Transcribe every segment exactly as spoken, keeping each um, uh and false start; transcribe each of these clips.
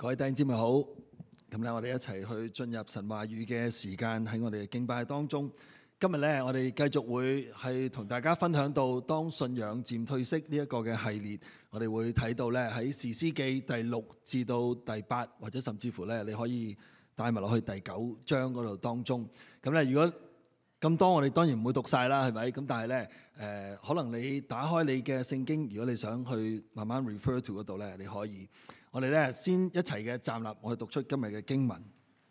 各位弟兄姊妹好，咁咧我哋一齊去進入神話語嘅時間，喺我哋嘅敬拜當中。今日咧我哋繼續會係同大家分享到當信仰漸退色呢一個嘅系列，我哋會睇到咧喺士師記第六至到第八，或者甚至乎咧你可以帶埋落去第九章嗰度當中。咁咧如果咁多，我哋當然唔會讀晒啦，係咪？咁但係咧誒，可能你打開你嘅聖經，如果你想去慢慢 refer to 嗰度咧，你可以。我哋咧先一齊嘅站立，我哋讀出今日嘅經文。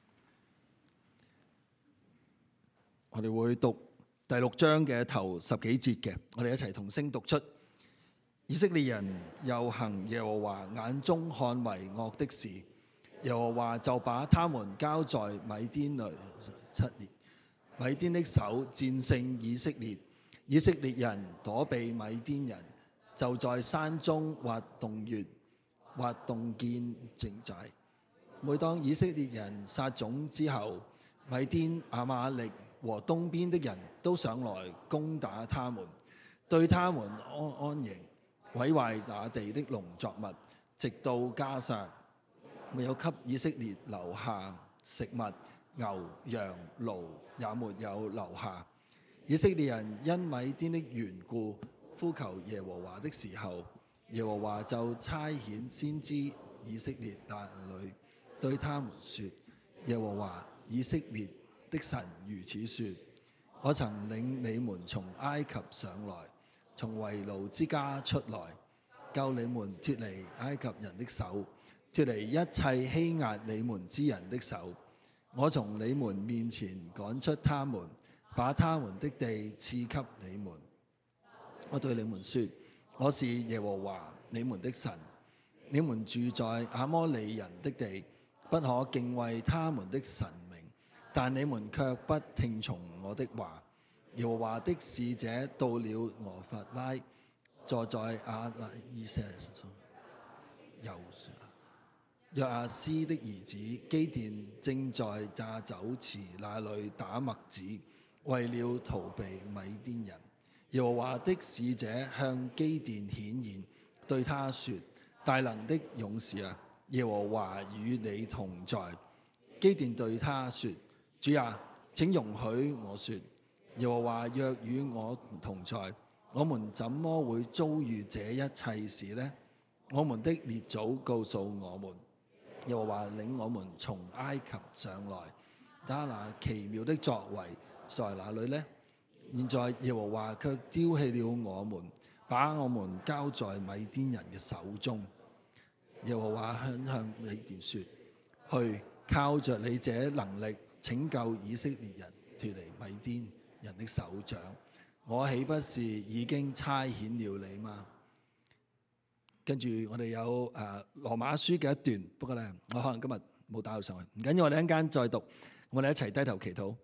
我哋會讀第六章嘅頭十幾節嘅，我哋一齊同聲讀出。以色列人又行耶和華眼中看為惡的事，耶和華就把他們交在米甸裏七年。米甸的手戰勝以色列，以色列人躲避米甸人，就在山中挖洞穴，挖洞建井寨。每當以色列人撒種之後，米甸、亞瑪力和東邊的人都上來攻打他們，對他們安安營，毀壞那地的農作物，直到迦薩，沒有給以色列留下食物，牛羊驢也沒有留下。以色列人因米甸的緣故呼求耶和華的時候，耶和華就差遣先知以色列那裏對他們說：耶和華以色列的神如此說：我曾領你們從埃及上來，從為奴之家出來，救你們脫離埃及人的手，脫離一切欺壓你們之人的手。我從你們面前趕出他們，把他們的地賜給你們。我對你們說：我是耶和華你們的神，你們住在亞摩利人的地，不可敬畏他們的神明，但你們卻不聽從我的話。耶和華的使者到了俄弗拉，坐在亞拉以色右約阿斯的兒子基甸正在榨酒池那裏打麥子，為了逃避米甸人。耶和華的使者向基甸顯現，對他說：大能的勇士啊，耶和華與你同在。基甸對他說：主啊，請容許我說，耶和華若與我同在，我們怎麼會遭遇這一切事呢？我們的列祖告訴我們，耶和華領我們從埃及上來，他那奇妙的作為在哪裏呢？現在耶和華卻丟棄了我們，把我們交在米甸人嘅手中。耶和華向向米甸說：去，靠着你這能力拯救以色列人脫離米甸人的手掌，我豈不是已經差遣了你嗎？跟住我哋有誒羅馬書嘅一段，不過咧我可能今日冇打到上去，唔緊要，我哋一陣間再讀。我哋一齊低頭祈禱。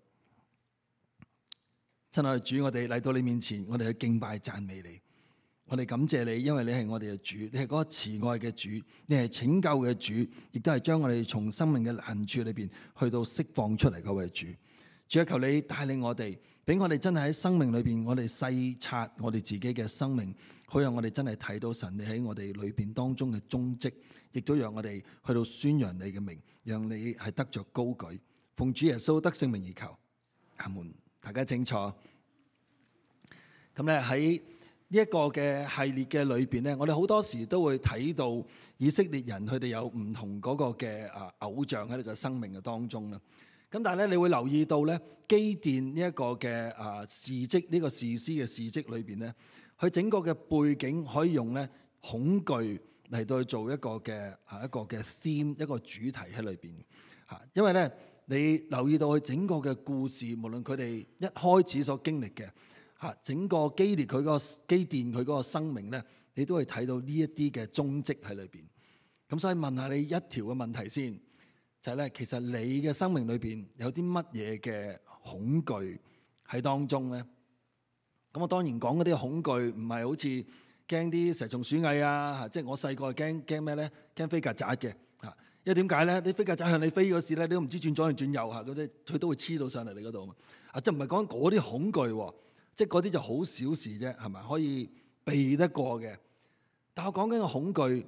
親愛的主，我哋嚟到你面前，我哋去敬拜讚美你。我哋感謝你，因為你係我哋嘅主，你係嗰個慈愛嘅主，你係拯救嘅主，亦都係將我哋從生命嘅難處裏邊去到釋放出嚟嗰位主。主啊，求你帶領我哋，俾我哋真係喺生命裏邊，我哋細察我哋自己嘅生命，好讓我哋真係睇到神你喺我哋裏邊當中嘅蹤跡，亦都讓我哋去到宣揚你嘅名，讓你係得着高舉。奉主耶穌得聖名而求，阿門。大家清楚。咁咧喺呢一個嘅系列嘅裏邊咧，我哋好多時都會睇到以色列人佢哋有唔同嗰個嘅啊偶像喺呢個生命嘅當中啦。咁但係咧，你會留意到咧，基甸呢一個嘅啊事蹟，呢個士師嘅事蹟裏邊咧，佢整個嘅背景可以用咧恐懼嚟到去做一個嘅啊一個嘅 theme， 一個主題喺裏邊嚇，因為咧。你留意到佢整個嘅故事，無論佢哋一開始所經歷嘅嚇，整個基列佢嗰個基甸佢嗰個生命咧，你都會睇到呢一啲嘅蹤跡喺裏邊。咁所以問下你一條嘅問題先，就係咧，其實你嘅生命裏邊有啲乜嘢嘅恐懼喺當中咧？咁我當然講嗰啲恐懼唔係好似驚啲蛇蟲鼠蟻啊嚇，即係我細個係驚驚咩咧？驚飛曱甴嘅嚇。因為點解咧？啲飛曱甴向你飛嗰時咧，你都唔知轉左定轉右嚇，嗰啲佢都會黐到上嚟你嗰度啊！即係唔係講嗰啲恐懼，即係嗰啲就好小事啫，係咪可以避得過嘅？但我講緊嘅恐懼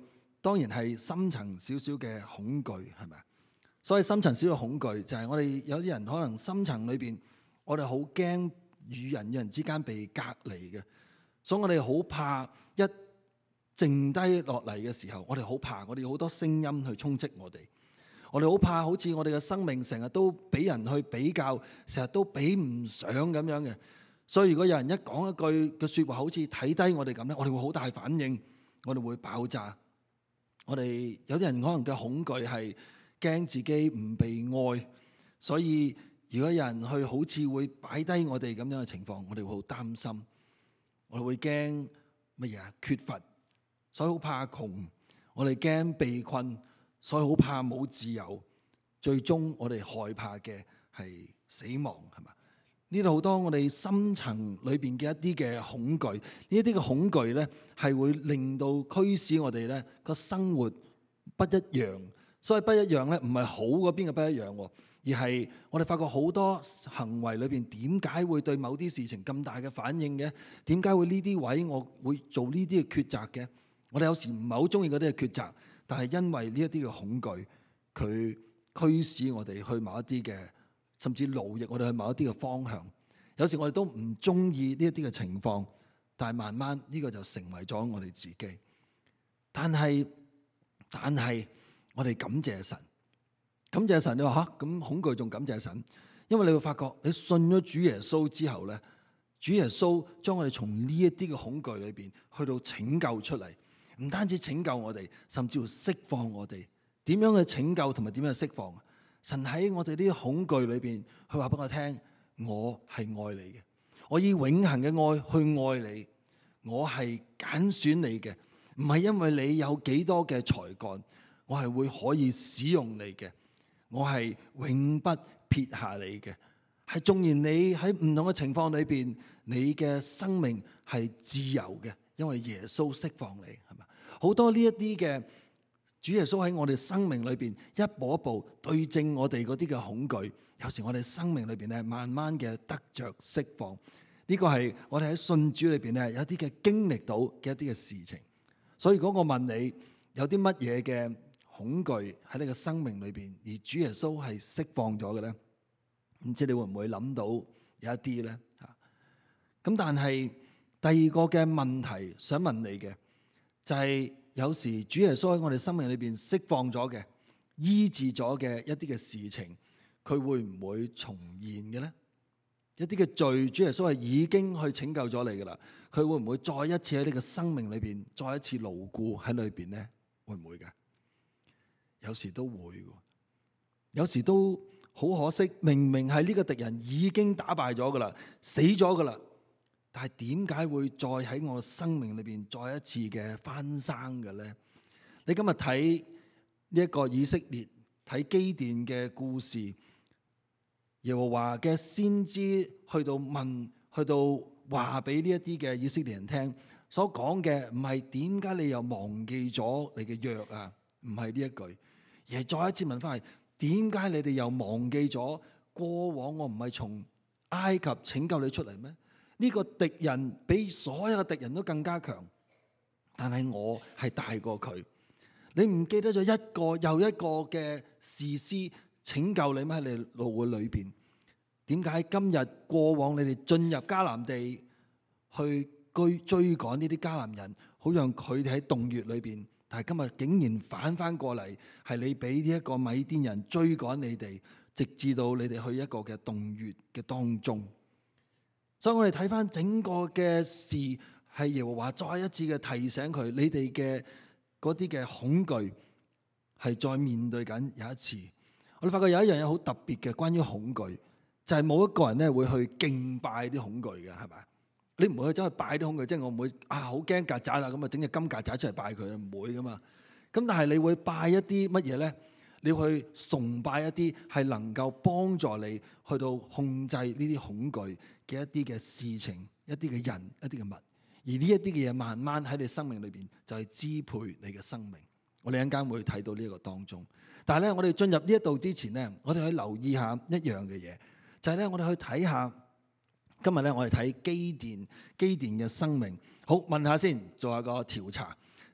當然係深層少少嘅恐懼，係咪？所以深層少少恐懼就係我哋有啲人可能深層裏邊，我哋好驚與人與人之間被隔離嘅，所以我哋好怕一靜低落嚟嘅時候，我哋好怕，我哋好多聲音去充斥我哋，我哋好怕好似我哋嘅生命成日都俾人去比較，成日都比唔上咁樣嘅。所以如果有人一講一句嘅説話，好似睇低我哋咁咧，我哋會好大反應，我哋會爆炸。我哋有啲人可能嘅恐懼係驚自己唔被愛，所以如果有人去好似會擺低我哋咁樣嘅情況，我哋會好擔心，我哋會驚乜嘢啊？缺乏，所以好怕窮。我哋驚被困，所以好怕冇自由。最終我哋害怕嘅係死亡，係嘛？呢度好多我哋深層裏邊嘅一啲嘅恐懼，呢一啲嘅恐懼咧係會令到驅使我哋咧個生活不一樣。所以不一樣咧，唔係好嗰邊嘅不一樣，而係我哋發覺好多行為裏邊點解會對某啲事情咁大嘅反應嘅？點解會呢啲位我會做呢啲嘅抉擇嘅？我哋有時唔係好中意嗰啲嘅抉擇，但係因為呢一啲嘅恐懼，佢驅使我哋去某一啲嘅，甚至奴役我哋去某一啲嘅方向。有時我哋都唔中意呢一啲嘅情況，但係慢慢呢個就成為咗我哋自己。但係，但係我哋感謝神，感謝神。你話吓咁恐懼仲感謝神？因為你會發覺，你信咗主耶穌之後咧，主耶穌將我哋從呢一啲嘅恐懼裏邊去到拯救出嚟，唔單止拯救我哋，甚至乎釋放我哋。點樣去拯救同埋點樣去釋放？神喺我哋呢啲恐懼裏邊，佢話俾我聽：我係愛你嘅，我以永恆嘅愛去愛你，我係揀選你嘅，唔係因為你有幾多嘅才幹，我係會可以使用你嘅，我係永不撇下你嘅。係縱然你喺唔同嘅情況裏邊，你嘅生命係自由嘅，因為耶穌釋放你，係嘛？好多呢一啲嘅主耶穌喺我哋生命裏邊一步一步對正我哋嗰啲嘅恐懼，有時我哋生命裏邊咧慢慢嘅得着釋放。呢個係我哋喺信主裏邊咧有一啲嘅經歷到嘅一啲嘅事情。所以如果我問你有啲乜嘢嘅恐懼喺你嘅生命裏邊，而主耶穌係釋放咗嘅咧，唔知你會唔會諗到有一啲咧？嚇！咁但係第二個嘅問題想問你嘅就係、是，有時主耶穌喺我哋生命裏邊釋放咗嘅、醫治咗嘅一啲嘅事情，佢會唔會重現嘅咧？一啲嘅罪，主耶穌係已經去拯救咗你噶啦，佢會唔會再一次喺你嘅生命裏邊再一次牢固喺裏邊咧？會唔會噶？有時都會，有時都好可惜。明明係呢個敵人已經打敗咗噶啦，死咗噶啦，但係點解會再喺我生命裏邊再一次嘅翻生嘅咧？你今日睇呢一個以色列睇基甸嘅故事，耶和華嘅先知去到問，去到話俾呢一啲嘅以色列人聽，所講嘅唔係點解你又忘記咗你嘅約啊？唔係呢一句，而係再一次問翻係點解你哋又忘記咗過往我唔係從埃及拯救你出嚟咩？呢個敵人比所有嘅敵人都更加強，但係我係大過佢。你唔記得咗一個又一個嘅士師拯救你咩？喺你路嘅裏邊，點解今日過往你哋進入迦南地去追追趕呢啲迦南人，好讓佢哋喺洞穴裏邊，但係今日竟然反翻過嚟，係你俾呢一個米甸人追趕你哋，直至到你哋去一個嘅洞穴嘅當中。所以我哋睇翻整個嘅事，係耶和華再一次嘅提醒佢，你哋嘅嗰啲嘅恐懼係再面對緊有一次。我哋發覺有一樣嘢好特別嘅，關於恐懼，就係冇一個人咧會去敬拜啲恐懼嘅，係咪？你唔會去走去拜啲恐懼，即係我唔會啊好驚曱甴啦，咁啊整隻金曱甴出嚟拜佢，唔會噶嘛。咁但係你會拜一啲乜嘢咧？你去崇拜一啲係能夠幫助你去到控制呢啲恐懼嘅一啲嘅事情、一啲嘅人、一啲嘅物，而呢一啲嘅嘢慢慢喺你生命裏邊就係支配你嘅生命。我哋一陣間會睇到呢一個當中，但係咧，我哋進入呢一度之前咧，我哋去留意一下一樣嘅嘢，就係咧，我哋去睇下今日咧，我哋睇基甸基甸嘅生命。好，問下先，做下個調查，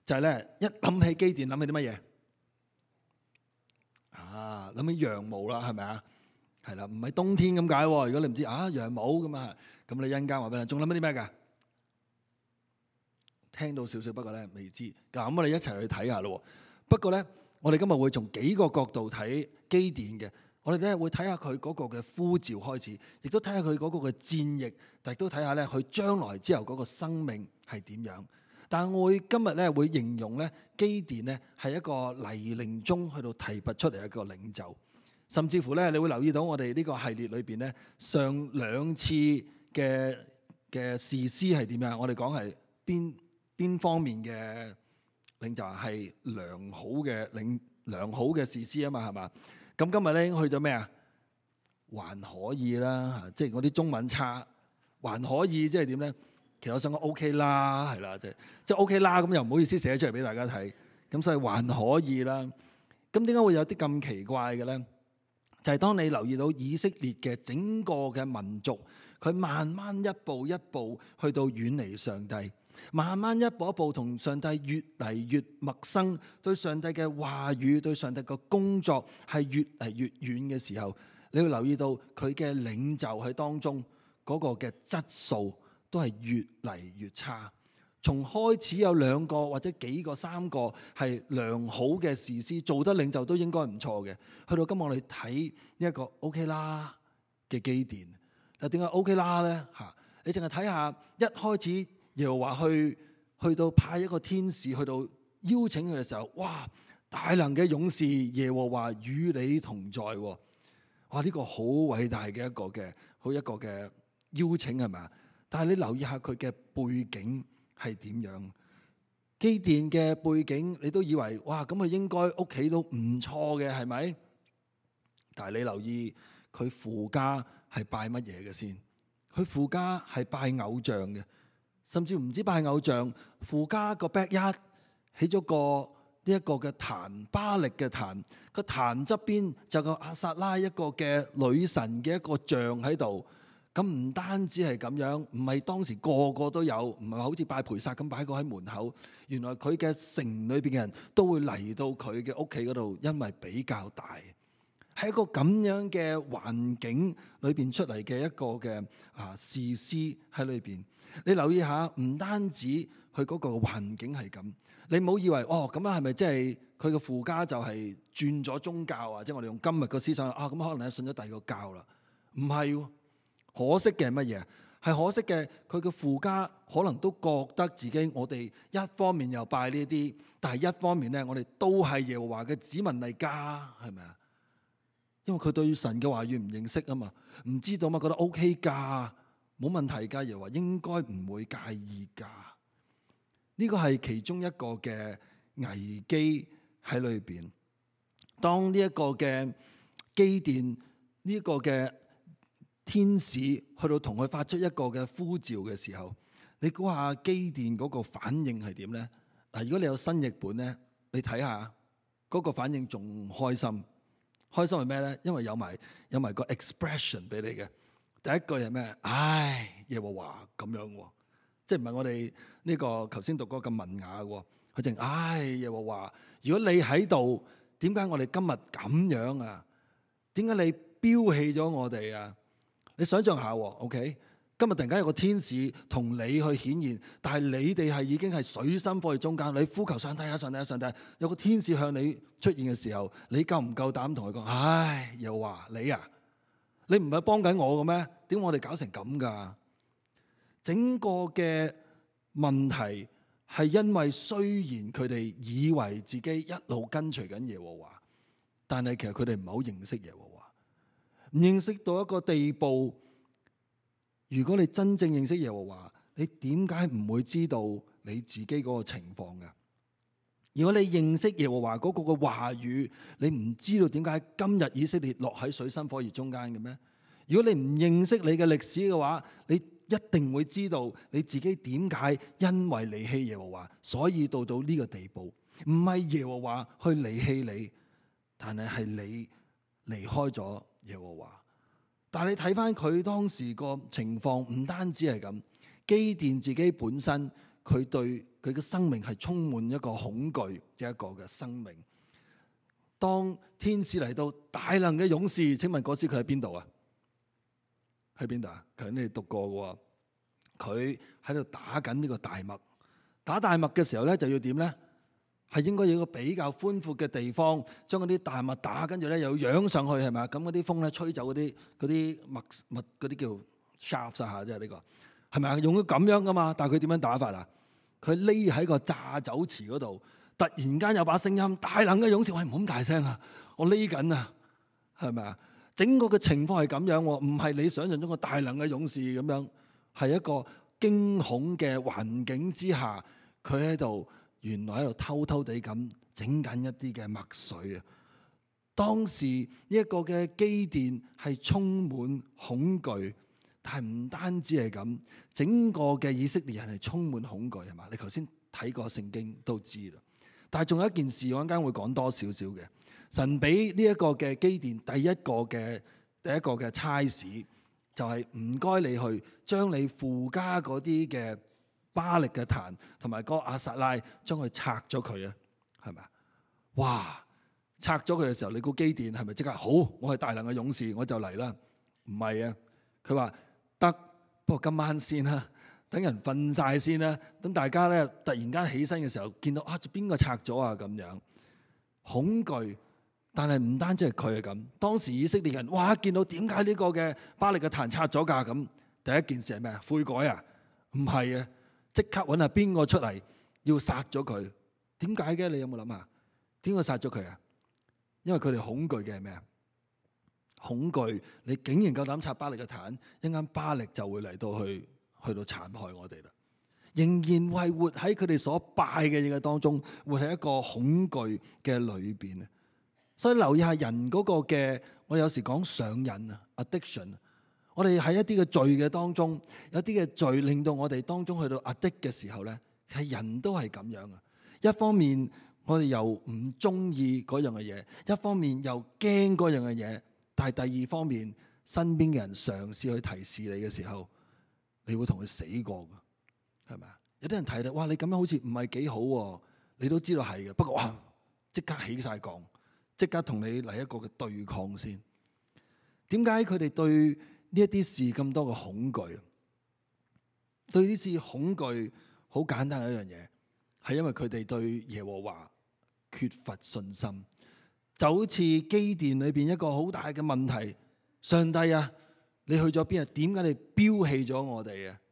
就係咧一諗起基甸諗起啲乜嘢？啊，諗起羊毛啦，係咪啊？係啦，唔係冬天咁解喎。如果你唔知啊羊毛咁啊，咁你一陣間話俾你，仲諗起啲咩㗎？聽到少少，不過咧未知。咁我哋一齊去睇下咯。不過咧，我哋今日會從幾個角度睇基甸嘅。我哋咧會睇下佢嗰個嘅呼召開始，亦都睇下佢嗰個嘅戰役，但亦都睇下咧佢將來之後嗰個生命係點樣。但係我會今日咧會形容咧基甸咧係一個泥濘中去到提拔出嚟一個領袖，甚至乎咧你會留意到我哋呢個系列裏邊咧上兩次嘅嘅士師係點樣？我哋講係邊邊方面嘅領袖啊？係良好嘅領良好嘅士師啊嘛，係嘛？咁今日咧去到咩啊？還可以啦，即係我啲中文差，還可以即係點咧？其實我想講 OK 啦，係啦，即係即係 OK 啦，咁又唔好意思寫出嚟俾大家睇，咁所以還可以啦。咁點解會有啲咁奇怪嘅咧？就係當你留意到以色列嘅整個嘅民族，佢慢慢一步一步去到遠離上帝，慢慢一步一步同上帝越嚟越陌生，對上帝嘅話語、對上帝嘅工作係越嚟越遠嘅時候，你會留意到佢嘅領袖喺當中嗰個嘅質素都係越嚟越差。從開始有兩個或者幾個三個係良好嘅士師，做得領袖都應該唔錯嘅。去到今日我哋睇呢一個 OK 啦嘅基甸，嗱點解 OK 啦咧？嚇，你淨係睇下一開始耶和華去去到派一個天使去到邀請佢嘅時候，哇！大能嘅勇士耶和華與你同在，哇！呢個好偉大嘅一個嘅好一個嘅邀請係咪啊？但係你留意下佢嘅背景係點樣？基甸嘅背景你都以為哇，咁佢應該屋企都唔錯嘅係咪？但係你留意佢父家係拜乜嘢嘅先？佢父家係拜偶像嘅，甚至唔知拜偶像，父家個 backyard 起咗個呢一個嘅壇，巴力嘅壇，個壇側邊就個亞撒拉一個嘅女神嘅一個像喺度。咁唔單止係咁樣，唔係當時個個都有，唔係好似拜培撒咁擺個喺門口。原來佢嘅城裏邊嘅人都會嚟到佢嘅屋企嗰度，因為比較大，喺一個咁樣嘅環境裏邊出嚟嘅一個嘅啊士師喺裏邊。你留意下，唔單止佢嗰個環境係咁，你唔好以為哦咁樣係咪即係佢嘅父家就係轉咗宗教啊？即係我哋用今日個思想啊，咁可能係信咗第二個教啦，唔係。可惜嘅係乜嘢？係可惜嘅，佢嘅父家可能都覺得自己，我哋一方面又拜呢啲，但係一方面咧，我哋都係耶和華嘅子民嚟㗎，係咪啊？因為佢對神嘅話語唔認識啊嘛，唔知道嘛，覺得 OK 㗎，冇問題㗎，耶和華應該唔會介意㗎。呢個係其中一個嘅危機喺裏邊。當呢一個嘅基甸呢一個嘅天使去到同佢發出一個嘅呼召嘅時候，你估下基甸嗰個反應係點咧？嗱，如果你有新譯本咧，你睇下嗰個反應仲開心。開心係咩咧？因為有埋有埋個 expression 俾你嘅。第一句係咩？唉，耶和華咁樣喎，即係唔係我哋呢個頭先讀嗰個咁文雅喎？佢淨唉，耶和華，如果你喺度，點解我哋今日咁樣啊？點解你丟棄咗我哋啊？你想象下喎 ，OK？今日突然間有個天使同你去顯現，但係你哋係已經係水深火熱中間，你呼求上帝啊，上帝啊，上帝！有個天使向你出現嘅時候，你夠唔夠膽同佢講？唉，又話你啊，你唔係幫緊我嘅咩？點解我哋搞成咁㗎？整個嘅問題係因為雖然佢哋以為自己一路跟隨緊耶和華，但係其實佢哋唔係好認識耶和華。唔認識到一個地步，如果你真正認識耶和華，你點解唔會知道你自己嗰個情況㗎？如果你認識耶和華嗰個嘅話語，你唔知道點解今日以色列落喺水深火熱中間嘅咩？如果你唔認識你嘅歷史嘅話，你一定會知道你自己點解因為離棄耶和華，所以到到呢個地步。唔係耶和華去離棄你，但係係你離開咗耶和華。但係你睇翻佢當時個情況，唔單止係咁，基甸自己本身佢對佢嘅生命係充滿一個恐懼嘅一個嘅生命。當天使嚟到，大能嘅勇士，請問嗰時佢喺邊度啊？喺邊度啊？頭先你哋讀過嘅喎，佢喺度打緊呢個大麥。打大麥嘅時候咧，就要點咧？係應該有一個比較寬闊嘅地方，將嗰啲大麥打，跟住咧又要揚上去，係咪啊？咁嗰啲風咧吹走嗰啲嗰啲麥麥嗰啲叫 shaft 下啫，呢個係咪啊？用咗咁樣噶嘛？但係佢點樣打法啊？佢匿喺個榨酒池嗰度，突然間有把聲音，大能嘅勇士，喂，唔好咁大聲啊！我匿緊啊，係咪啊？整個嘅情況係咁樣，唔係你想象中嘅大能嘅勇士咁樣，係一個驚恐嘅環境之下，佢喺度。原來喺度偷偷地咁整緊一啲嘅麥穗啊！當時呢一個嘅基甸係充滿恐懼，但係唔單止係咁，整個嘅以色列人係充滿恐懼，係嘛？你頭先睇過聖經都知啦。但係仲有一件事，我一陣間會講多少少嘅。神俾呢一個嘅基甸第一個嘅第一個嘅差事，就係唔該你去將你父家嗰啲嘅巴力嘅壇同埋嗰個亞撒拉，將佢拆咗佢啊，係咪啊？哇！拆咗佢嘅時候，你估基甸係咪即刻好？我係大能嘅勇士，我就嚟啦？唔係啊，佢話得，不過今晚先啦，等人瞓晒先啦，等大家咧突然間起身嘅時候，見到啊邊個拆咗啊咁樣，恐懼。但係唔單止係佢係咁，當時以色列人哇見到點解呢個嘅巴力嘅壇拆咗㗎？咁第一件事係咩啊？悔改啊？唔係啊！即刻揾下邊個出嚟要殺咗佢？點解嘅？你有冇諗下？點解殺咗佢啊？因為佢哋恐懼嘅係咩啊？恐懼你竟然夠膽拆巴力嘅壇，一陣間巴力就會嚟到去去到殘害我哋啦。仍然係活喺佢哋所拜嘅嘢嘅當中，活喺一個恐懼嘅裏邊啊！所以留意下人嗰個嘅，我哋有時講上癮啊 ，addiction。我哋喺一啲嘅罪嘅當中，有啲嘅罪令到我哋當中去到 addict 嘅時候咧，係人都係咁樣啊！一方面我哋又唔中意嗰樣嘅嘢，一方面又驚嗰樣嘅嘢，但係第二方面，身邊嘅人嘗試去提示你嘅時候，你會同佢死過㗎，係咪啊？有啲人睇到，哇！你咁樣好似唔係幾好喎，你都知道係嘅，不過哇，即刻起晒槓，即刻同你嚟一個嘅對抗先。點解佢哋對呢一啲事咁多嘅恐懼？對呢啲恐懼好簡單嘅一樣嘢，係因為佢哋對耶和華缺乏信心。就好似基甸裏邊一個好大嘅問題，上帝啊，你去咗邊啊？點解你丟棄咗我哋啊？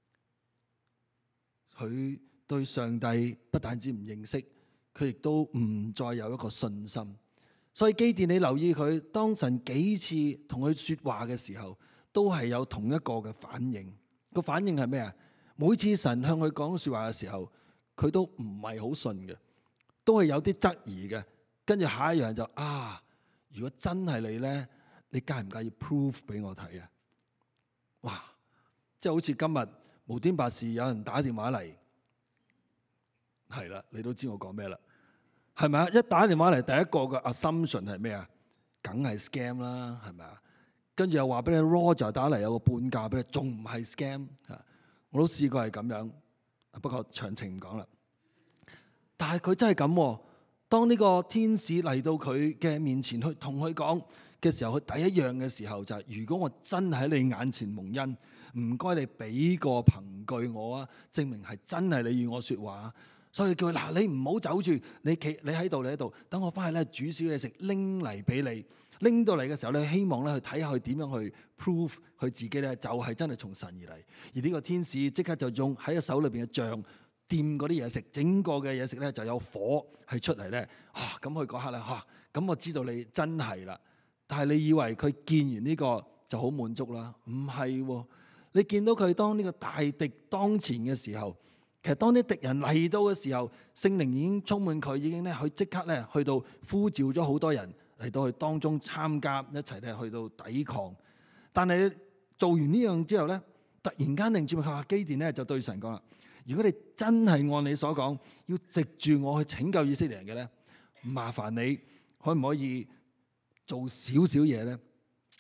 佢對上帝不但止唔認識，佢亦都唔再有一個信心。所以基甸，你留意佢，當神幾次同佢說話嘅時候，都係有同一個嘅反應。個反應係咩啊？每次神向佢講說話嘅時候，佢都唔係好信嘅，都係有啲質疑嘅。跟住下一樣就啊，如果真係你咧，你介唔介意 proof 俾我睇啊？哇！即係好似今日無端白事有人打電話嚟，係啦，你都知我講咩啦。係咪啊？一打電話嚟，第一個嘅 assumption 係咩啊？梗係 scam 啦，係咪啊？跟住又話俾你 Roger 打嚟有個半價俾你，仲唔係 scam 啊？我都試過係咁樣，不過詳情唔講啦。但係佢真係咁，當呢個天使嚟到佢嘅面前去同佢講嘅時候，佢第一樣嘅時候就係、是：如果我真係喺你眼前蒙恩，唔該你俾個憑據我啊，證明係真係你與我說話。所以叫佢嗱，你唔好走住，你企你喺度，你喺度，等我翻去咧煮少嘢食，拎嚟俾你。拎到嚟嘅時候咧，希望咧去睇下佢點樣去 prove 佢自己咧就係真係從神而嚟。而呢個天使即刻就用喺個手裏邊嘅杖掂嗰啲嘢食，整個嘅嘢食咧就有火係出嚟咧。啊，咁佢嗰刻咧嚇，咁、啊、我知道你真係啦。但係你以為佢見完呢個就好滿足啦？唔係喎，你見到佢當呢個大敵當前嘅時候。其實當啲敵人嚟到嘅時候，聖靈已經充滿佢，已經咧佢即刻咧去到呼召咗好多人嚟到去當中參加，一齊咧去到抵抗。但係做完呢樣之後咧，突然間令住佢話基甸咧就對神講啦：如果你真係按你所講，要藉住我去拯救以色列人嘅咧，麻煩你可唔可以做少少嘢咧？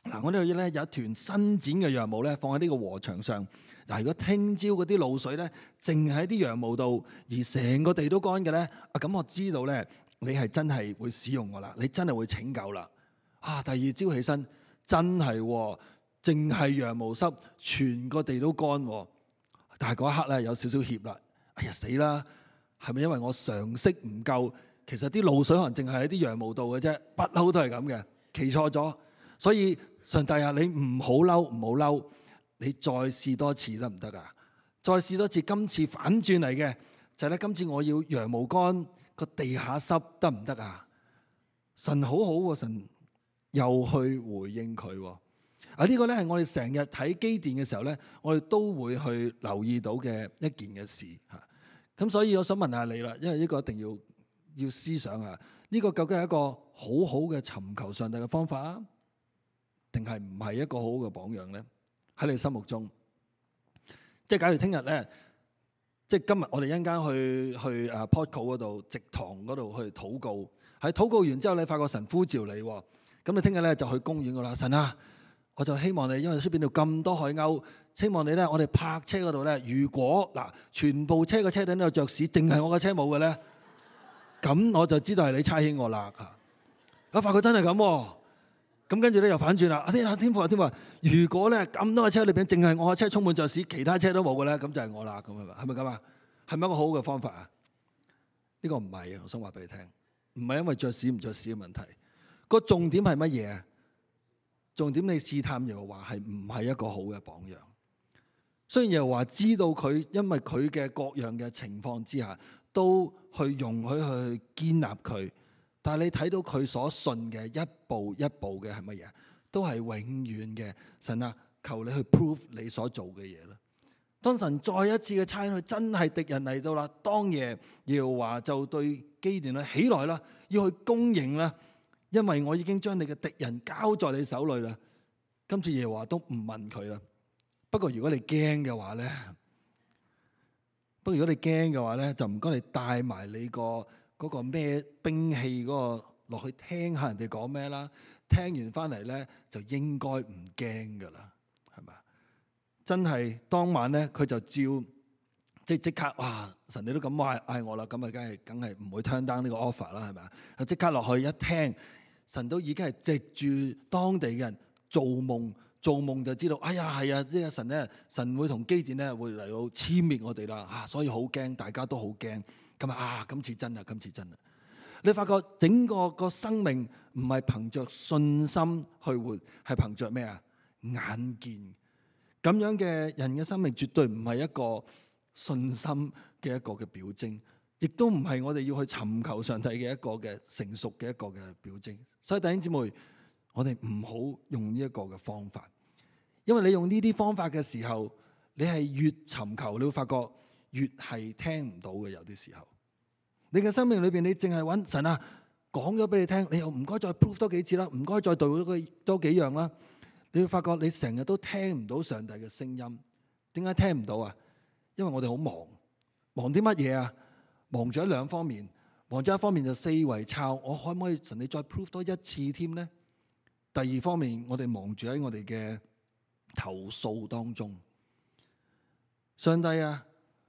嗱，我呢度咧有一團伸展嘅羊毛咧，放喺呢個禾場上。嗱，如果聽朝嗰啲露水咧，淨喺啲羊毛度，而成個地都乾嘅咧，啊咁我知道咧，你係真係會使用我啦，你真係會拯救啦。啊，第二朝起身真係淨係羊毛濕，全個地都乾。但係嗰一刻咧有少少怯啦，哎呀死啦！係咪因為我常識唔夠？其實啲露水可能淨係喺啲羊毛度嘅啫，不嬲都係咁嘅，記錯咗。所以上帝啊，你唔好嬲，唔好嬲，你再試多次得唔得啊？再試多次，今次反轉嚟嘅就係咧，今次我要羊毛乾，個地下濕得唔得啊？神好好喎，神又去回應佢喎。啊，呢個咧係我哋成日睇基甸嘅時候咧，我哋都會去留意到嘅一件嘅事嚇。咁所以我想問下你啦，因為呢個一定要要思想下，呢個究竟係一個好好嘅尋求上帝嘅方法啊，定係唔係一個好好嘅榜樣咧？喺你心目中，即係假如聽日咧，即係今日我哋一陣間去去啊 Podco 嗰度植堂嗰度去禱告，喺禱告完之後你發覺神呼召你，咁你聽日咧就去公園噶啦。神啊，我就希望你，因為出邊度咁多海鷗，希望你咧，我哋泊車嗰度咧，如果嗱全部車嘅車頂都有著屎，淨係我嘅車冇嘅咧，咁我就知道係你差遣我啦嚇。我發覺真係咁喎，咁跟住咧又反轉啦。阿天啊，天父啊，天父啊，如果咧咁多嘅車裏邊，淨係我嘅車充滿著屎，其他車都冇嘅咧，咁就係我啦，咁係咪？係咪咁啊？係咪一個好好嘅方法啊？呢個唔係啊，我想話俾你聽，唔係因為著屎唔著屎嘅問題。個重點係乜嘢啊？重點你試探耶和華係唔係一個好嘅榜樣？雖然耶和華知道佢因為佢嘅各樣嘅情況之下，都去容許佢去建立佢，但係你睇到佢所信嘅一步一步嘅係乜嘢？都係永遠嘅。神啊，求你去 prove 你所做嘅嘢啦。當神再一次嘅差遣，真係敵人嚟到啦。當夜耶和華就對基甸咧，起來啦，要去攻營啦。因為我已經將你嘅敵人交在你手裏啦。今次耶和華都唔問佢啦。不過如果你驚嘅話咧，不過如果你驚嘅話咧，就唔該你帶埋你個嗰個咩兵器嗰個落去聽下人哋講咩啦。聽完翻嚟咧，就應該唔驚噶啦，係咪？真係當晚咧，佢就照即即刻哇！神你都咁嗌嗌我啦，咁啊梗係梗係唔會 turn down呢個 offer 啦，係咪啊？即刻落去一聽。神都已經係藉住當地嘅人做夢，做夢就知道，哎呀係啊，呢個神咧，神會同基甸咧會嚟到殲滅我哋啦，嚇！所以好驚，大家都好驚。咁啊，今次真啊，今次真啊！你發覺整個個生命唔係憑着信心去活，係憑着咩啊？眼見。咁樣嘅人嘅生命絕對唔係一個信心嘅一個嘅表徵，亦都唔係我哋要去尋求上帝嘅一個嘅成熟嘅一個嘅表徵。所以弟兄姊妹，我哋唔好用呢一個嘅方法，因為你用呢啲方法嘅時候，你係越尋求，你會發覺越係聽唔到嘅。有啲時候，你嘅生命裏邊，你淨係揾神啊，講咗俾你聽，你又唔該再 prove 多幾次啦，唔該再做多幾多幾樣啦，你會發覺你成日都聽唔到上帝嘅聲音。點解聽唔到啊？因為我哋好忙，忙啲乜嘢啊？忙咗兩方面。忙咗一方面就四圍抄，我可唔可以神你再 prove 多一次添呢？第二方面，我哋忙住喺我哋嘅投訴當中。上帝啊，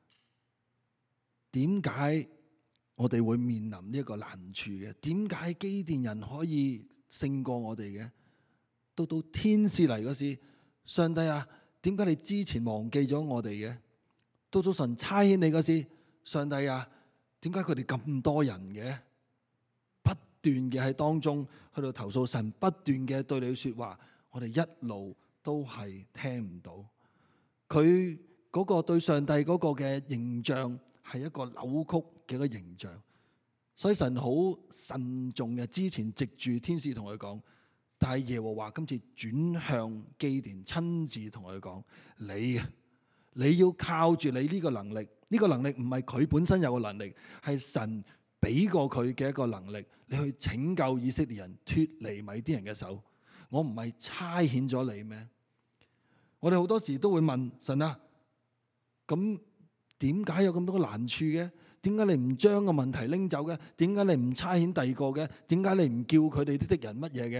點解我哋會面臨呢一個難處嘅？點解基甸人可以勝過我哋嘅？到到天使嚟嗰時，上帝啊，點解你之前忘記咗我哋嘅？到到神差遣你嗰時，上帝啊，點解佢哋咁多人嘅？不斷嘅喺當中去到投訴神，不斷嘅對你說話，我哋一路都係聽唔到。佢嗰個對上帝嗰個嘅形象係一個扭曲嘅一個形象，所以神好慎重嘅，之前藉住天使同佢講，但係耶和華今次轉向基甸，親自同佢講：你啊，你要靠住你呢個能力。呢個能力唔係佢本身有個能力，係神俾過佢嘅一個能力，你去拯救以色列人脫離米甸人嘅手。我唔係差遣咗你咩？我哋好多時都會問神啊，咁點解有咁多難處嘅？點解你唔將個問題拎走嘅？點解你唔差遣第二個嘅？點解你唔叫佢哋啲敵人乜嘢嘅？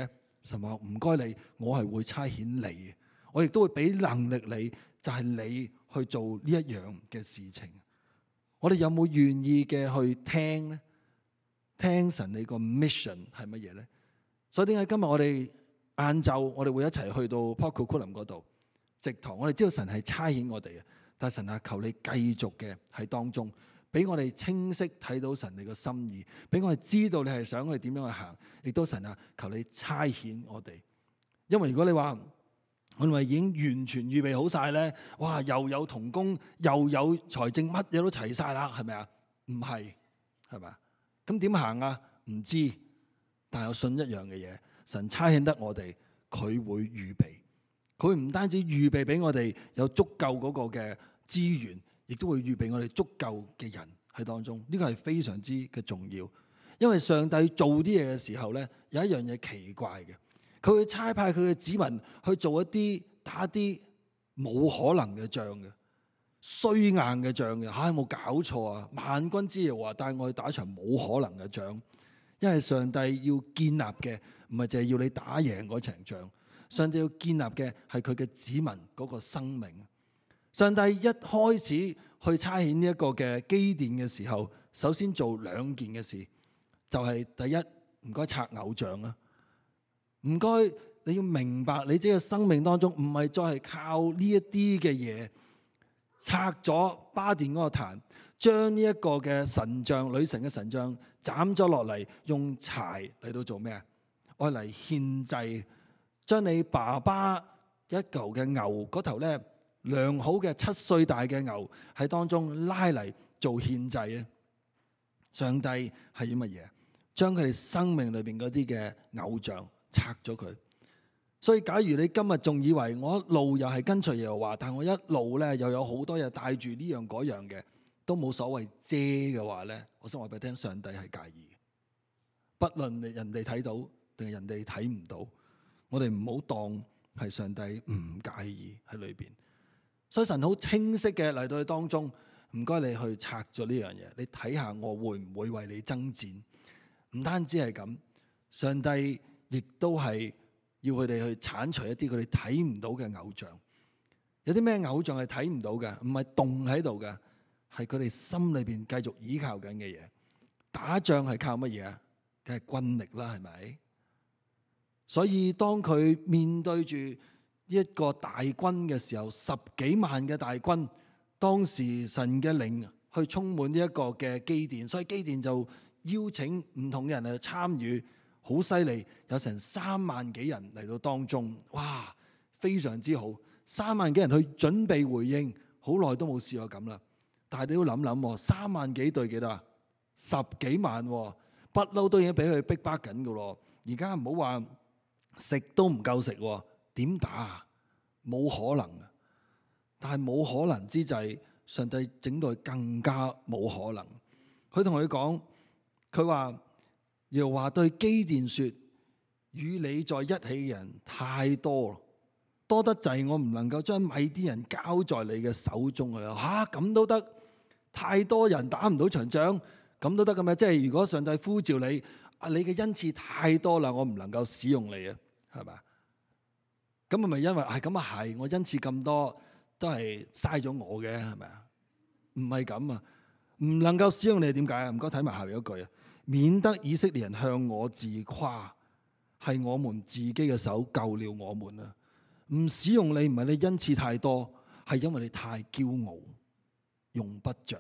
神話唔該你，我係會差遣你，我亦都會俾能力你，就係你去做呢一樣嘅事情。我哋有冇願意嘅去聽呢？聽神你個 mission 係乜嘢呢？所以點解今日我哋晏晝我哋會一齊去到 Port Coquitlam 嗰度植堂？我哋知道神係差遣我哋嘅，但係神啊，求你繼續嘅喺當中，俾我哋清晰睇到神你個心意，俾我哋知道你係想我哋點樣去行，亦都神啊，求你差遣我哋。因為如果你話我哋已經完全預備好晒咧，哇！又有同工，又有財政，乜嘢都齊晒啦，係咪啊？唔係，係咪啊？咁點行啊？唔知，但係我信一樣嘅嘢，神差遣得我哋，佢會預備，佢唔單止預備俾我哋有足夠嗰個嘅資源，亦都會預備我哋足夠嘅人喺當中。呢個係非常之嘅重要，因為上帝做啲嘢嘅時候咧，有一樣嘢奇怪嘅。佢會差派佢嘅子民去做一啲打一啲冇可能嘅仗嘅，衰硬嘅仗嘅。嚇、哎，有冇搞錯啊？萬軍之耶和華帶我去打一場冇可能嘅仗，因為上帝要建立嘅唔係淨係要你打贏嗰場仗，上帝要建立嘅係佢嘅子民嗰個生命。上帝一開始去差遣呢一個嘅基甸嘅時候，首先做兩件嘅事，就係、是、第一，唔該拆偶像啊。唔該，你要明白你自己嘅生命當中唔係再係靠呢一啲嘅嘢，拆咗巴甸嗰個壇，將呢一個嘅神像女神嘅神像斬咗落嚟，用柴嚟到做咩啊？愛嚟獻祭，將你爸爸一嚿嘅牛嗰頭咧良好嘅七歲大嘅牛喺當中拉嚟做獻祭啊！上帝係要乜嘢？將佢哋生命裏邊嗰啲嘅偶像拆咗佢。所以假如你今日仲以為我一路又係跟隨耶和華，但我一路咧又有好多嘢帶住呢樣嗰樣嘅，都冇所謂遮嘅話咧，我想話俾你聽，上帝係介意嘅。不論人哋睇到定係人哋睇唔到，我哋唔好當係上帝唔介意喺裏邊。所以神好清晰嘅嚟到佢當中，唔該你去拆咗呢樣嘢，你睇下我會唔會為你爭戰。唔單止係咁，上帝亦都係要佢哋去剷除一啲佢哋睇唔到嘅偶像。有啲咩偶像係睇唔到嘅？唔係動喺度嘅，係佢哋心裏邊繼續依靠緊嘅嘢。打仗係靠乜嘢啊？梗係軍力啦，係咪？所以當佢面對住一個大軍嘅時候，十幾萬嘅大軍，當時神嘅靈去充滿呢一個嘅基甸，所以基甸就邀請唔同嘅人嚟參與，好犀利，有成三萬幾人嚟到當中，哇，非常之好，三萬幾人去準備回應，好耐都冇試過咁啦。但係你要諗諗，三萬幾對幾多啊？十幾萬，不嬲都已經俾佢逼迫緊噶咯。而家唔好話食都唔夠食，點打啊？冇可能。但係冇可能之際，上帝整到佢更加冇可能。佢同佢講。佢話耶和華對基甸說：與你在一起嘅人太多，多得滯，我唔能夠將米甸人交在你嘅手中啊！吓，咁都得？太多人打唔到場仗，咁都得嘅咩？即係如果上帝呼召你，啊，你嘅恩賜太多啦，我唔能夠使用你啊，係咪？咁係咪因為係咁啊？係、哎、我恩賜咁多，都係嘥咗我嘅，係咪啊？唔係咁啊！唔能夠使用你係點解啊？唔該睇埋下邊一句啊，免得以色列人向我自誇，係我們自己嘅手救了我們啊！唔使用你唔係你恩賜太多，係因為你太驕傲，用不着。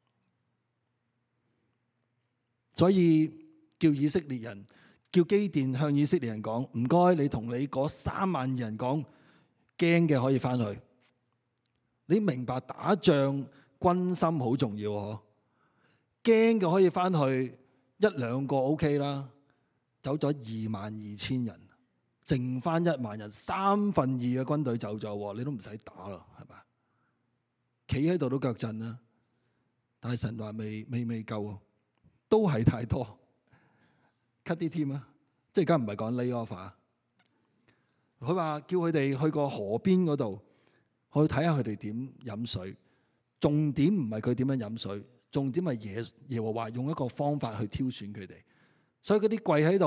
所以叫以色列人，叫基甸向以色列人講：唔該，你同你嗰三萬人講，驚嘅可以翻去。你明白打仗？軍心好重要嗬，驚嘅可以翻去一兩個 OK 啦，走咗二萬二千人，剩翻一萬人，三分二嘅軍隊走咗，你都唔使打啦，係咪？企喺度都腳震啦，但係神話未未未夠，都係太多 cut 啲添啊！即係而家唔係講 lay off 啊，佢話叫佢哋去個河邊嗰度去睇下佢哋點飲水。重點唔係佢點樣飲水，重點係耶耶和華用一個方法去挑選佢哋。所以嗰啲跪喺度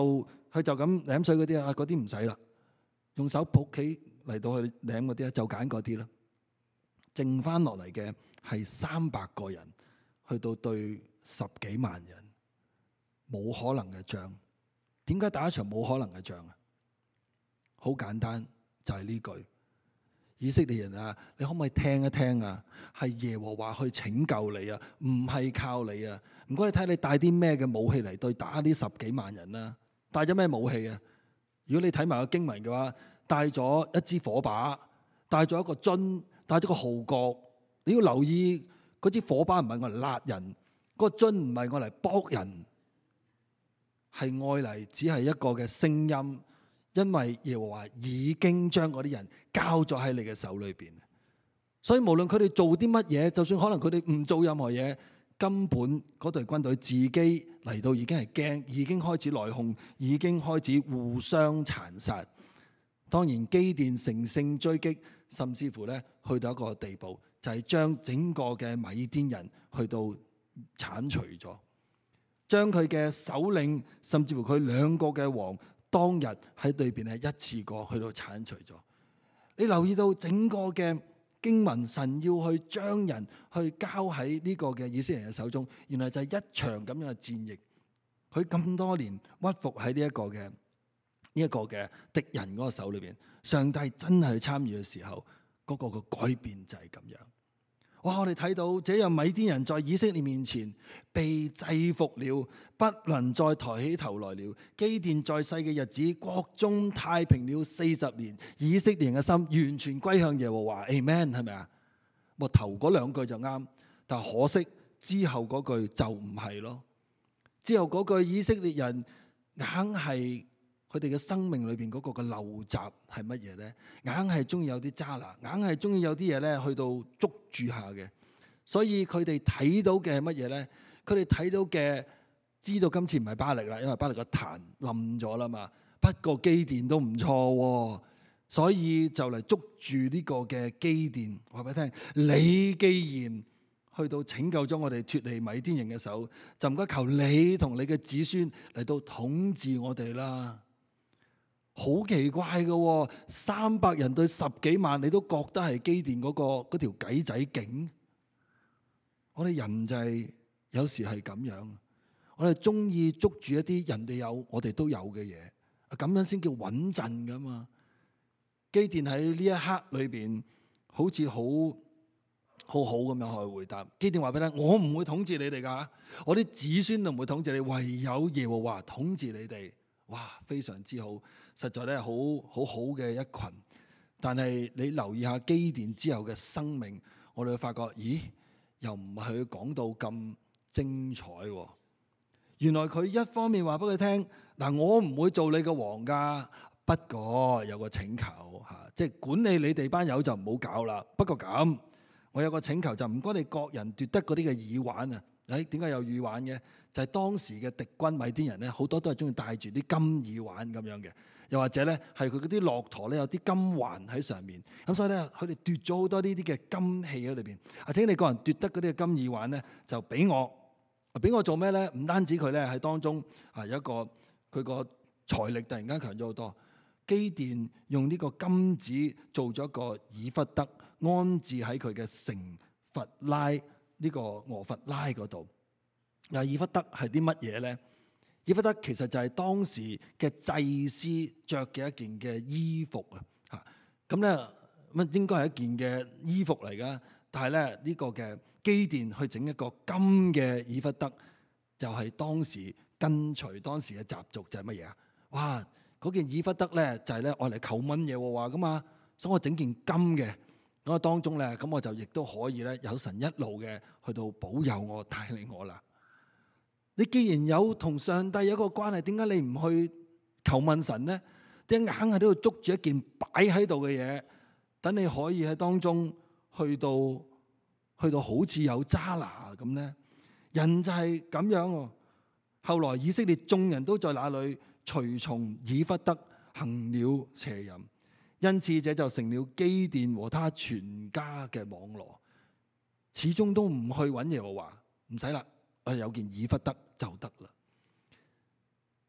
佢就咁舐水嗰啲啊，嗰啲唔使啦，用手抱起嚟到去舐嗰啲咧，就揀嗰啲啦。剩翻落嚟嘅係三百個人，去到對十幾萬人，冇可能嘅仗。點解打一場冇可能嘅仗啊？好簡單，就係呢句：以色列人啊，你可唔可以聽一聽啊？係耶和華去拯救你啊，唔係靠你啊！唔該，你睇下你帶啲咩嘅武器嚟對打呢十幾萬人啊？帶咗咩武器啊？如果你睇埋個經文嘅話，帶咗一支火把，帶咗一個樽，帶咗個號角。你要留意，嗰支火把唔係我嚟辣人，嗰個樽唔係我嚟卜人，係愛嚟只係一個嘅聲音。因為耶和華已經將嗰啲人交咗喺你嘅手裏邊，所以無論佢哋做啲乜嘢，就算可能佢哋唔做任何嘢，根本嗰隊軍隊自己嚟到已經係驚，已經開始內訌，已經開始互相殘殺。當然基甸乘勝追擊，甚至乎咧去到一個地步，就係將整個嘅米甸人去到剷除咗，將佢嘅首領，甚至乎佢兩個嘅王，當日喺裏邊係一次過去到剷除咗。你留意到整個嘅經文，神要去將人去交喺呢個嘅以色列人嘅手中，原來就係一場咁樣嘅戰役。佢咁多年屈服喺呢一個嘅呢一個嘅敵人嗰個手裏邊，上帝真係參與嘅時候，嗰個嘅改變就係咁樣。哇！我哋睇到這樣米甸人在以色列面前被制服了，不能再抬起頭來了。基甸在世嘅日子，國中太平了四十年，以色列人嘅心完全歸向耶和華。Amen， 係咪啊？我頭嗰兩句就啱，但可惜之後嗰句就唔係咯。之後嗰句，以色列人硬係佢哋嘅生命裏邊嗰個嘅陋習係乜嘢咧？硬係中意有啲渣拿，硬係中意有啲嘢咧去到捉住下嘅。所以佢哋睇到嘅係乜嘢咧？佢哋睇到嘅知道今次唔係巴力啦，因為巴力個壇冧咗啦嘛。不過基甸都唔錯，所以就嚟捉住呢個嘅基甸，話俾你聽：你既然去到拯救咗我哋脫離米甸人嘅手，就唔該求你同你嘅子孫嚟到統治我哋啦。好奇怪嘅，三百人對十幾萬，你都覺得係基甸嗰個嗰條計仔勁？我哋人就係有時係咁樣，我哋中意捉住一啲人哋有我哋都有嘅嘢，咁樣先叫穩陣噶嘛。基甸喺呢一刻裏邊，好似好好好咁樣去回答。基甸話俾你聽：我唔會統治你哋噶，我啲子孫都唔會統治你，唯有耶和華統治你哋。哇，非常之好。實在咧，好好好嘅一群，但係你留意下基甸之後嘅生命，我哋會發覺，咦，又唔係佢講到咁精彩。原來佢一方面話俾佢聽，嗱，我唔會做你嘅王噶，不過有個請求吓，即係管理你哋班友就唔好搞啦。不過咁，我有個請求，就唔該你各人奪得嗰啲嘅耳環啊。誒，點解有耳環嘅？就係當時嘅敵軍米甸人咧，好多都係中意戴住啲金耳環咁樣嘅。又或者咧，係佢嗰啲駱駝咧有啲金環喺上面，咁所以咧佢哋奪咗好多呢啲嘅金器喺裏邊。啊，請你個人奪得嗰啲嘅金耳環咧，就俾我，俾我做咩咧？唔單止佢咧喺當中啊有一個佢個財力突然間強咗好多。基甸用呢個金子做咗一個以弗得，安置喺佢嘅城弗拉呢個俄弗拉嗰度。嗱，以弗得係啲乜嘢咧？以弗得其實就係當時嘅祭司着嘅一件嘅衣服啊，嚇咁咧咁應該係一件嘅衣服嚟噶。但係咧呢個嘅基甸去整一個金嘅以弗得，就係當時跟隨當時嘅習俗就係乜嘢啊？哇！嗰件以弗得咧就係咧愛嚟求問耶和華噶嘛，所以我整件金嘅咁啊當中咧，咁我就亦都可以咧有神一路嘅去到保佑我帶領我啦。你既然有同上帝有一個關係，點解你唔去求問神呢？點解硬係都要捉住一件擺喺度嘅嘢，等你可以喺當中去到去到好似有渣拿咁呢？人就係咁樣。後來以色列眾人都在那裏隨從以弗得行了邪淫，因此這就成了基甸和他全家嘅網羅。始終都唔去揾耶和華，唔使啦。我有件以弗得就得啦。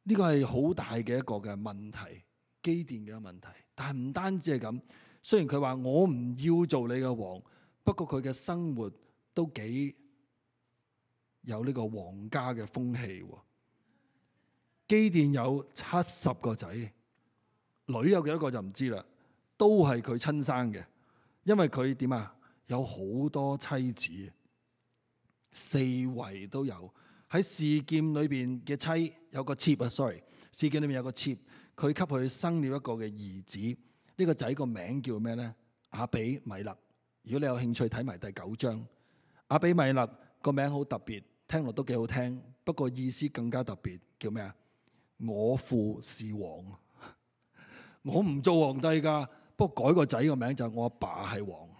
呢個係好大嘅一個嘅問題，基甸嘅問題。但係唔單止係咁，雖然佢話我唔要做你嘅王，不過佢嘅生活都幾有呢個皇家嘅風氣。基甸有七十個仔，女有幾多個就唔知啦，都係佢親生嘅，因為佢點啊？有好多妻子，四圍都有。喺示劍裏邊嘅妻有個妾啊 ，sorry， 示劍裏面有個妾，佢給佢生了一個嘅兒子。呢、這個仔個名叫咩咧？亞比米勒。如果你有興趣睇埋第九章，亞比米勒個名好特別，聽落都幾好聽，不過意思更加特別，叫咩啊？我父是王，我唔做皇帝噶，不過改個仔個名就係我阿爸係王。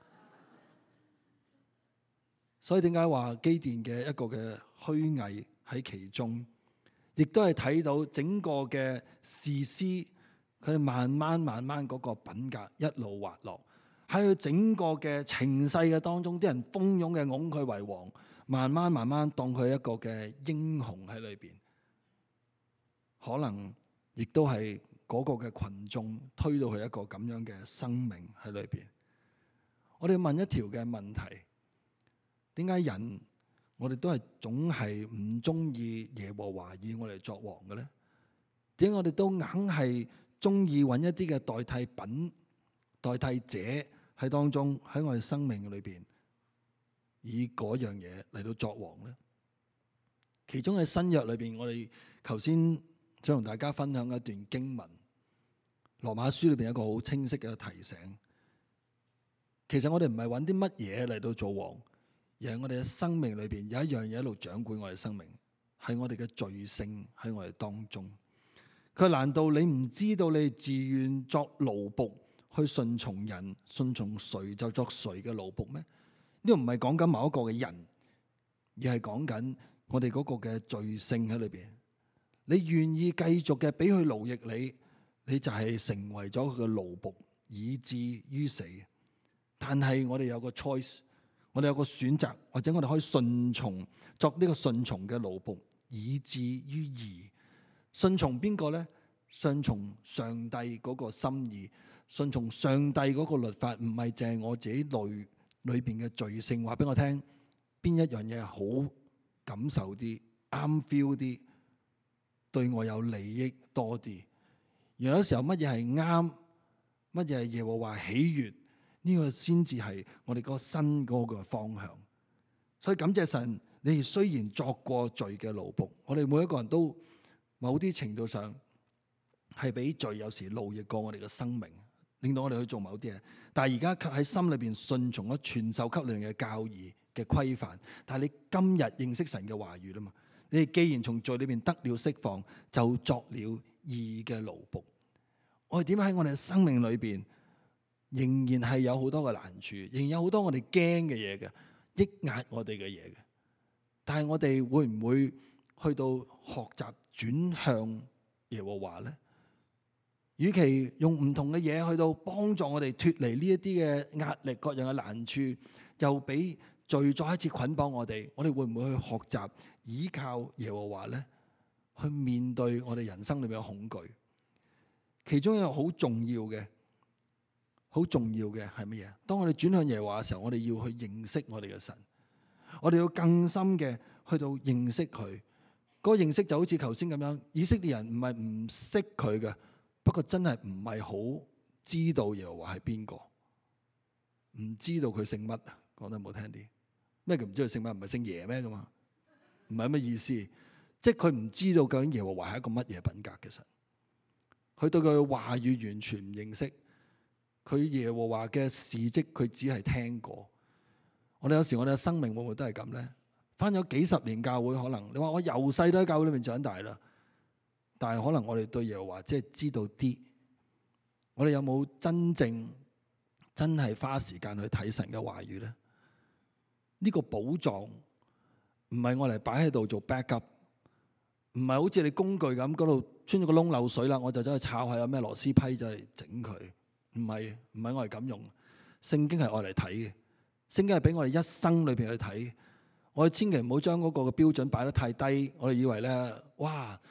所以點解話基甸嘅一個嘅虛偽喺其中，亦都係睇到整個嘅士師，佢哋慢慢慢慢嗰個品格一路滑落，喺佢整個嘅情勢嘅當中，啲人蜂擁嘅擁佢為王，慢慢慢慢當佢一個嘅英雄喺裏邊，可能亦都係嗰個嘅群眾推到佢一個咁樣嘅生命喺裏邊。我哋問一條嘅問題。點解人我哋都係總係唔中意耶和華以我哋作王嘅咧？點解我哋都硬係中意揾一啲嘅代替品、代替者喺當中喺我哋生命裏邊以嗰樣嘢嚟到作王咧？其中喺新約裏邊，我哋頭先想同大家分享一段經文，羅馬書裏邊有一個好清晰嘅提醒。其實我哋唔係揾啲乜嘢嚟到做王。而係我哋嘅生命裏邊有一樣嘢一路掌管我哋生命，係我哋嘅罪性喺我哋當中。佢話難道你唔知道你自願作奴僕去順從人，順從誰就作誰嘅奴僕咩？呢個唔係講緊某一個嘅人，而係講緊我哋嗰個嘅罪性喺裏邊。你願意繼續嘅俾佢奴役你，你就係成為咗佢嘅奴僕，以至於死。但係我哋有個 choice。我哋有個選擇，或者我哋可以順從，作呢個順從嘅奴僕，以至於義。順從邊個咧？順從上帝嗰個心意，順從上帝嗰個律法，唔係淨係我自己內裏邊嘅罪性話俾我聽，邊一樣嘢好感受啲，啱 feel 啲，對我有利益多啲。有時候乜嘢係啱，乜嘢係耶和華喜悅？呢個先至係我哋嗰個新嗰個方向，所以感謝神。你哋雖然作過罪嘅奴僕，我哋每一個人都某啲程度上係俾罪有時奴役過我哋嘅生命，令到我哋去做某啲嘢。但係而家卻喺心裏邊順從咗傳授給你哋嘅教義嘅規範。但係你今日認識神嘅話語啦嘛，你哋既然從罪裏邊得了釋放，就作了義嘅奴僕。我哋點喺我哋嘅生命裏邊？仍然係有好多嘅難處，仍然有好多我哋驚嘅嘢嘅，抑壓我哋嘅嘢嘅。但係我哋會唔會去到學習轉向耶和華咧？與其用唔同嘅嘢去到幫助我哋脫離呢一啲嘅壓力、各樣嘅難處，又俾罪再一次捆綁我哋，我哋會唔會去學習依靠耶和華咧？去面對我哋人生裏面嘅恐懼。其中一個好重要嘅。好重要嘅係乜嘢？當我哋轉向耶和華嘅時候，我哋要去認識我哋嘅神，我哋要更深嘅去到認識佢。嗰個認識就好似頭先咁樣，以色列人唔係唔識佢嘅，不過真係唔係好知道耶和華係邊個，唔知道佢姓乜啊？講得唔好聽啲，咩叫唔知道姓乜？唔係姓耶咩噶嘛？唔係咁嘅意思，即係佢唔知道究竟耶和華係一個乜嘢品格嘅神，佢對佢嘅話語完全唔認識。佢耶和華嘅事蹟，佢只係聽過。我哋有時我哋嘅生命會唔會都係咁咧？返咗幾十年教會，可能你話我由細都喺教會裏面長大啦，但係可能我哋對耶和華即係知道啲。我哋有冇真正真係花時間去睇神嘅話語咧？呢個寶藏唔係我嚟擺喺度做 backup，唔係好似你工具咁，嗰度穿咗個窿漏水啦，我就走去抄下有咩螺絲批就係整佢。唔係唔係我係咁用，聖經係愛嚟睇嘅，聖經係俾我哋一生裏邊去睇。我哋千祈唔好將嗰個嘅標準擺得太低，我哋以為咧，哇，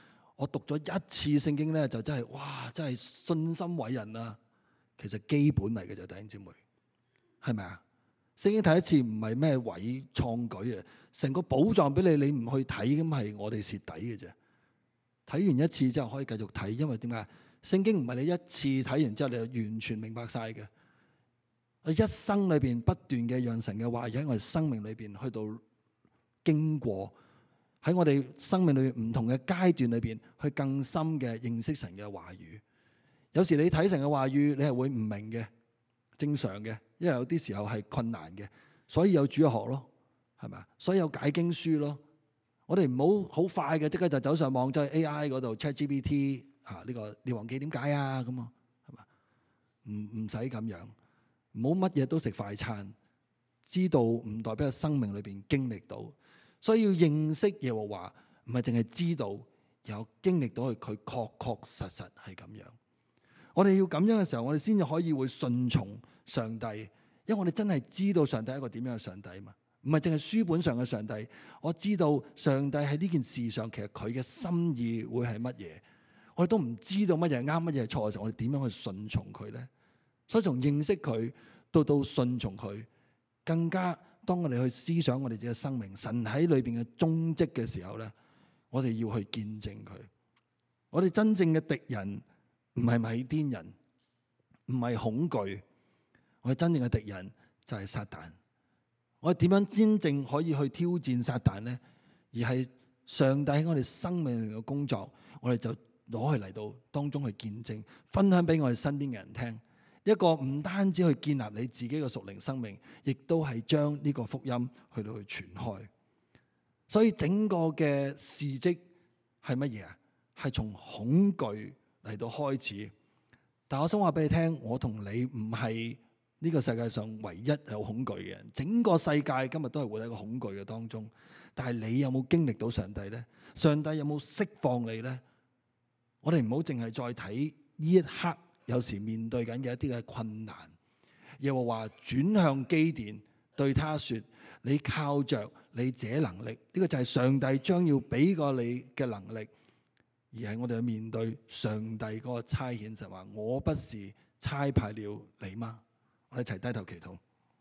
我讀咗一次聖經咧，就真係哇，真係信心偉人啊！其實基本嚟嘅就弟兄姊妹，係咪啊？聖經睇一次唔係咩偉創舉啊！成個寶藏俾你，你唔去睇咁係我哋蝕底嘅啫。睇完一次之後可以繼續睇，因為點解？聖經唔係你一次睇完之後你就完全明白晒嘅。我一生裏邊不斷嘅讓神嘅話語喺我哋生命裏邊去到經過，喺我哋生命裏邊唔同嘅階段裏邊去更深嘅認識神嘅話語。有時你睇神嘅話語，你係會唔明嘅，正常嘅，因為有啲時候係困難嘅，所以有主日學咯，係咪啊？所以有解經書咯。我哋唔好好快嘅，即刻就走上網，走去 A I 嗰度 ChatGPT 嚇呢個列王記點解啊咁啊，係嘛？唔唔使咁樣，唔好乜嘢都食快餐。知道唔代表喺生命裏邊經歷到，所以要認識耶和華，唔係淨係知道，有經歷到佢，佢確確實實係咁樣。我哋要咁樣嘅時候，我哋先至可以會順從上帝，因為我哋真係知道上帝係一個點樣嘅上帝嘛。唔係淨係書本上嘅上帝，我知道上帝喺呢件事上，其實佢嘅心意會係乜嘢。我哋都唔知道乜嘢係啱，乜嘢係錯嘅時候，我哋點樣去順從佢咧？所以從認識佢到到順從佢，更加當我哋去思想我哋嘅生命，神喺裏邊嘅蹤跡嘅時候咧，我哋要去見證佢。我哋真正嘅敵人唔係米甸人，唔係恐懼，我哋真正嘅敵人就係撒旦。我哋點樣真正可以去挑戰撒旦呢？而係上帝喺我哋生命裏嘅工作，我哋就攞去嚟到當中去見證，分享俾我哋身邊嘅人聽。一個唔單止去建立你自己嘅屬靈生命，亦都係將呢個福音去到去傳開。所以整個嘅事蹟係乜嘢啊？係從恐懼嚟到開始。但我想話俾你聽，我同你唔係呢個世界上唯一有恐懼嘅人，整個世界今日都係活喺個恐懼嘅當中。但係你有冇經歷到上帝呢？上帝有冇釋放你呢？我哋唔好淨係再睇呢一刻，有時面對緊嘅一啲嘅困難。耶和華轉向基甸，對他說：你靠着你這能力，呢、這個就係上帝將要俾過你嘅能力，而係我哋去面對上帝嗰個差遣，就話我不是差派了你嗎？我哋一齊低頭祈禱。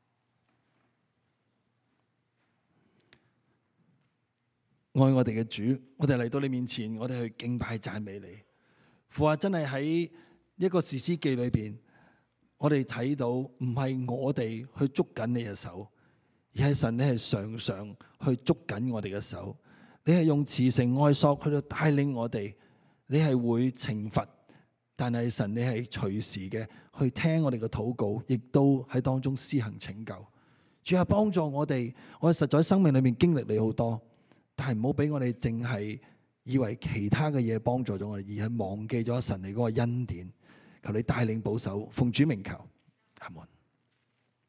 愛我哋嘅主，我哋嚟到你面前，我哋去敬拜讚美你。父啊，真係喺一個士師記裏邊，我哋睇到唔係我哋去捉緊你嘅手，而係神你係常常去捉緊我哋嘅手。你係用慈繩愛索去到帶領我哋，你係會懲罰，但係神你係隨時嘅去聽我哋嘅禱告，亦都喺當中施行拯救。主啊，幫助我哋，我哋實在喺生命裏面經歷你好多，但係唔好俾我哋淨係以為其他嘅嘢幫助咗我哋，而係忘記咗神你嗰個恩典。求你帶領保守，奉主名求。